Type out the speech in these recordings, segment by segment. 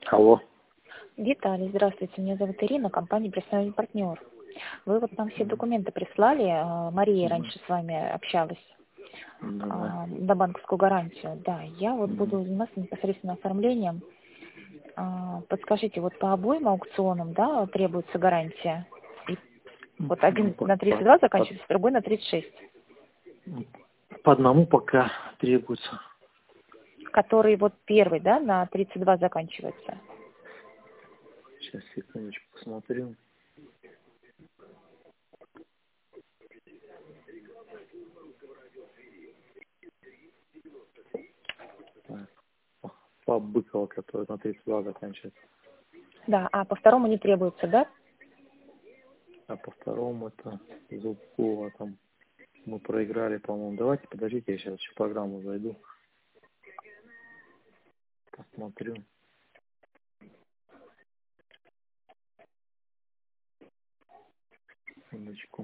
Алло. Виталий, здравствуйте. Меня зовут Ирина, компания «Представитель партнер». Вы вот нам все документы прислали, Мария раньше с вами общалась, на банковскую гарантию. Да, я вот буду заниматься непосредственно оформлением. Подскажите, вот по обоим аукционам, да, требуется гарантия? И вот один на 32 заканчивается, другой на 36. По одному пока требуется. Который вот первый, да, на 32 заканчивается. Сейчас, секундочку, посмотрю. Так, по Быкова, который на 32 заканчивается. Да, а по второму не требуется, да? А по второму это Зубкова там. Мы проиграли, по-моему. Давайте, подождите, я сейчас в программу зайду. Посмотрю. Секундочку.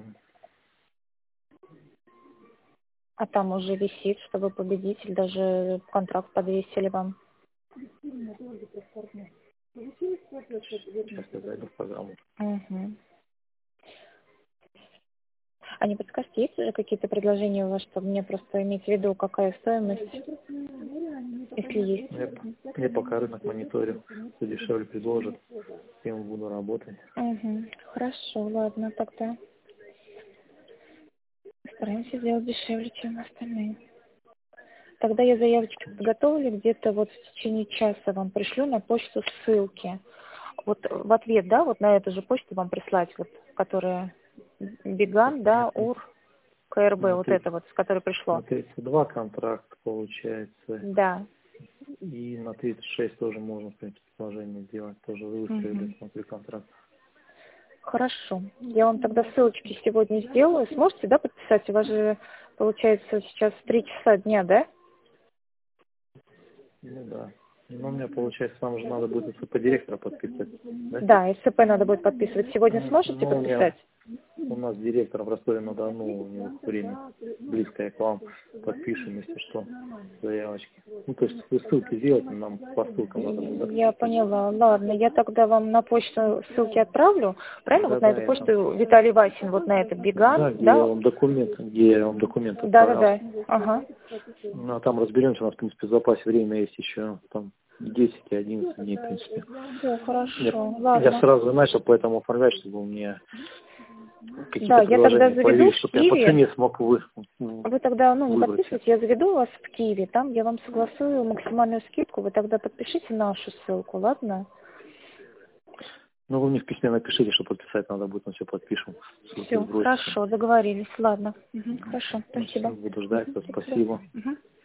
А там уже висит, что вы победитель, даже контракт подвесили вам. Сейчас я зайду в программу. Угу. А не подскажете, есть уже какие-то предложения у вас, чтобы мне просто иметь в виду, какая стоимость, если есть? Я пока рынок мониторю, кто дешевле предложит, с тем буду работать. Угу. Хорошо, ладно, тогда стараемся сделать дешевле, чем остальные. Тогда я заявочку подготовлю, где-то вот в течение часа вам пришлю на почту ссылки. Вот в ответ, да, вот на эту же почту вам прислать, вот, которая Биган, да, УР, КРБ, вот это вот, с которой пришло. На 32 контракт получается. Да. И на 36 тоже можно, в принципе, предложение сделать. Тоже выставили, смотрю, контракт. Хорошо. Я вам тогда ссылочки сегодня сделаю. Сможете, да, подписать? У вас же, получается, сейчас 3 часа дня, да? Ну да. Но у меня, получается, там же надо будет СП директора подписать. Да, Да, СЦП надо будет подписывать. Сегодня сможете подписать? У нас директор в Ростове-на-Дону, у него время близкое к вам. Подпишем, если что, заявочки. Ну, то есть вы ссылки сделайте, нам по ссылкам надо будет. Я поняла. Ладно, я тогда вам на почту ссылки отправлю. Правильно? Да, Вот на эту почту Виталий Васин, вот на это Биган. Да, где я вам документы Да. Ага. Ну, а там разберемся, у нас, в принципе, в запасе время есть еще там 10 и 11 дней, в принципе. Все, хорошо. Ладно. Я сразу начал поэтому оформлять, чтобы у меня какие-то я тогда предложения заведу появились, в чтобы я по Киеве. цене смог Вы тогда, не выбрать. подписывайте, я заведу вас в Киеве, там я вам согласую максимальную скидку, вы тогда подпишите нашу ссылку, ладно? Ну, вы мне в письме напишите, что подписать надо будет, мы все подпишем. Все, хорошо, договорились, ладно. Хорошо, спасибо. Буду ждать, спасибо.